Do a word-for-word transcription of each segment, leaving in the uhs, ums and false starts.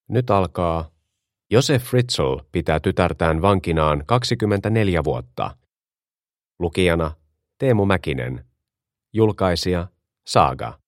Nyt alkaa. Joseph Fritzl pitää tytärtään vankinaan kaksikymmentäneljä vuotta. Lukijana Teemu Mäkinen. Julkaisija Saga.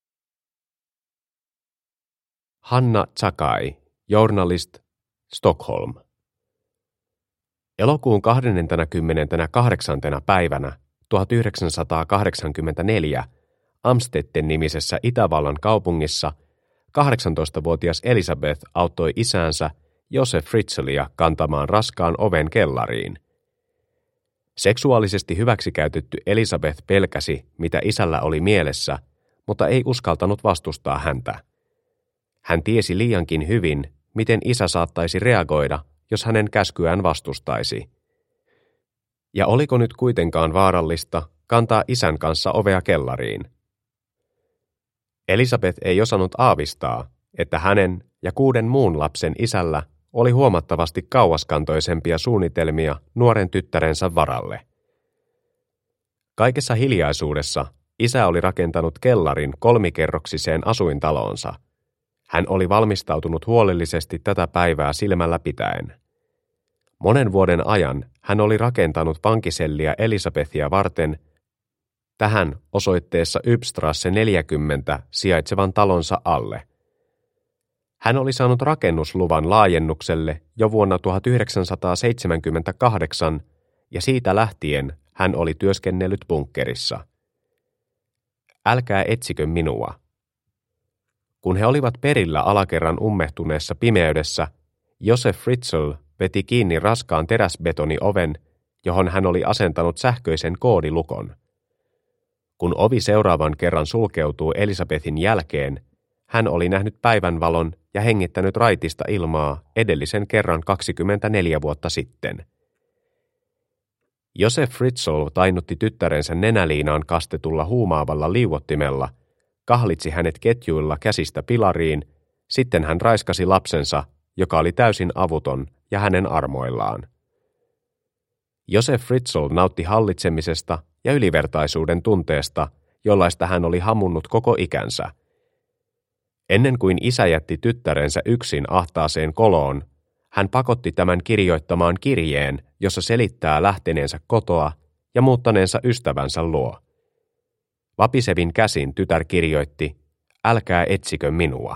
Hanna Zakai, journalist, Stockholm. Elokuun kahdeskymmeneskahdeksas päivänä tuhatyhdeksänsataakahdeksankymmentäneljä Amstetten-nimisessä Itävallan kaupungissa kahdeksantoistavuotias Elisabeth auttoi isäänsä Joseph Fritzlia kantamaan raskaan oven kellariin. Seksuaalisesti hyväksikäytetty Elisabeth pelkäsi, mitä isällä oli mielessä, mutta ei uskaltanut vastustaa häntä. Hän tiesi liiankin hyvin, miten isä saattaisi reagoida, jos hänen käskyään vastustaisi. Ja oliko nyt kuitenkaan vaarallista kantaa isän kanssa ovea kellariin? Elisabeth ei osannut aavistaa, että hänen ja kuuden muun lapsen isällä oli huomattavasti kauaskantoisempia suunnitelmia nuoren tyttärensä varalle. Kaikessa hiljaisuudessa isä oli rakentanut kellarin kolmikerroksiseen asuintaloonsa. Hän oli valmistautunut huolellisesti tätä päivää silmällä pitäen. Monen vuoden ajan hän oli rakentanut vankiselliä Elisabethia varten tähän osoitteessa Ybstrasse neljäkymmentä sijaitsevan talonsa alle. Hän oli saanut rakennusluvan laajennukselle jo vuonna tuhatyhdeksänsataaseitsemänkymmentäkahdeksan ja siitä lähtien hän oli työskennellyt bunkkerissa. Älkää etsikö minua. Kun he olivat perillä alakerran ummehtuneessa pimeydessä, Joseph Fritzl veti kiinni raskaan teräsbetonioven, johon hän oli asentanut sähköisen koodilukon. Kun ovi seuraavan kerran sulkeutuu Elisabethin jälkeen, hän oli nähnyt päivänvalon ja hengittänyt raitista ilmaa edellisen kerran kaksikymmentäneljä vuotta sitten. Joseph Fritzl tainnutti tyttärensä nenäliinaan kastetulla huumaavalla liuottimella, kahlitsi hänet ketjuilla käsistä pilariin, sitten hän raiskasi lapsensa, joka oli täysin avuton ja hänen armoillaan. Joseph Fritzl nautti hallitsemisesta ja ylivertaisuuden tunteesta, jollaista hän oli hamunnut koko ikänsä. Ennen kuin isä jätti tyttärensä yksin ahtaaseen koloon, hän pakotti tämän kirjoittamaan kirjeen, jossa selittää lähteneensä kotoa ja muuttaneensa ystävänsä luo. Vapisevin käsin tytär kirjoitti, älkää etsikö minua.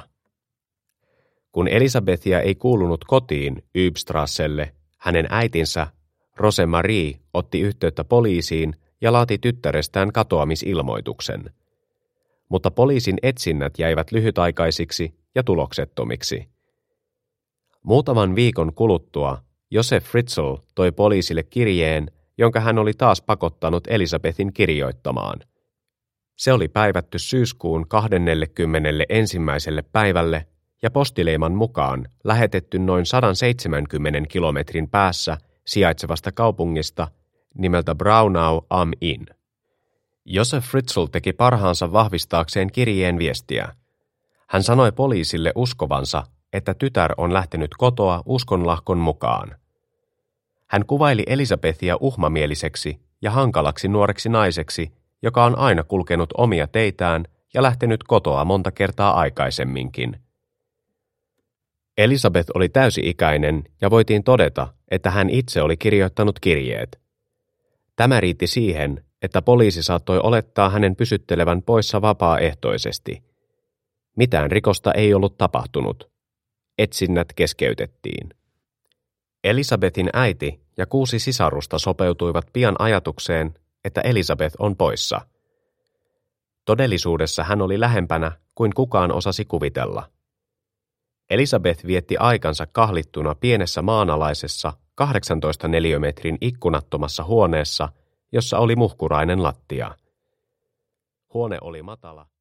Kun Elisabethia ei kuulunut kotiin Ybstrasselle, hänen äitinsä, Rose-Marie, otti yhteyttä poliisiin ja laati tyttärestään katoamisilmoituksen. Mutta poliisin etsinnät jäivät lyhytaikaisiksi ja tuloksettomiksi. Muutaman viikon kuluttua Joseph Fritzl toi poliisille kirjeen, jonka hän oli taas pakottanut Elisabethin kirjoittamaan. Se oli päivätty syyskuun kahdeskymmenesensimmäinen päivälle ja postileiman mukaan lähetetty noin sata seitsemänkymmentä kilometrin päässä sijaitsevasta kaupungista nimeltä Braunau am Inn. Joseph Fritzl teki parhaansa vahvistaakseen kirjeen viestiä. Hän sanoi poliisille uskovansa, että tytär on lähtenyt kotoa uskonlahkon mukaan. Hän kuvaili Elisabethia uhmamieliseksi ja hankalaksi nuoreksi naiseksi, joka on aina kulkenut omia teitään ja lähtenyt kotoa monta kertaa aikaisemminkin. Elisabeth oli täysi-ikäinen ja voitiin todeta, että hän itse oli kirjoittanut kirjeet. Tämä riitti siihen, että poliisi saattoi olettaa hänen pysyttelevän poissa vapaaehtoisesti. Mitään rikosta ei ollut tapahtunut. Etsinnät keskeytettiin. Elisabethin äiti ja kuusi sisarusta sopeutuivat pian ajatukseen, että Elisabeth on poissa. Todellisuudessa hän oli lähempänä kuin kukaan osasi kuvitella. Elisabeth vietti aikansa kahlittuna pienessä maanalaisessa kahdeksantoista neliömetrin ikkunattomassa huoneessa, jossa oli muhkurainen lattia. Huone oli matala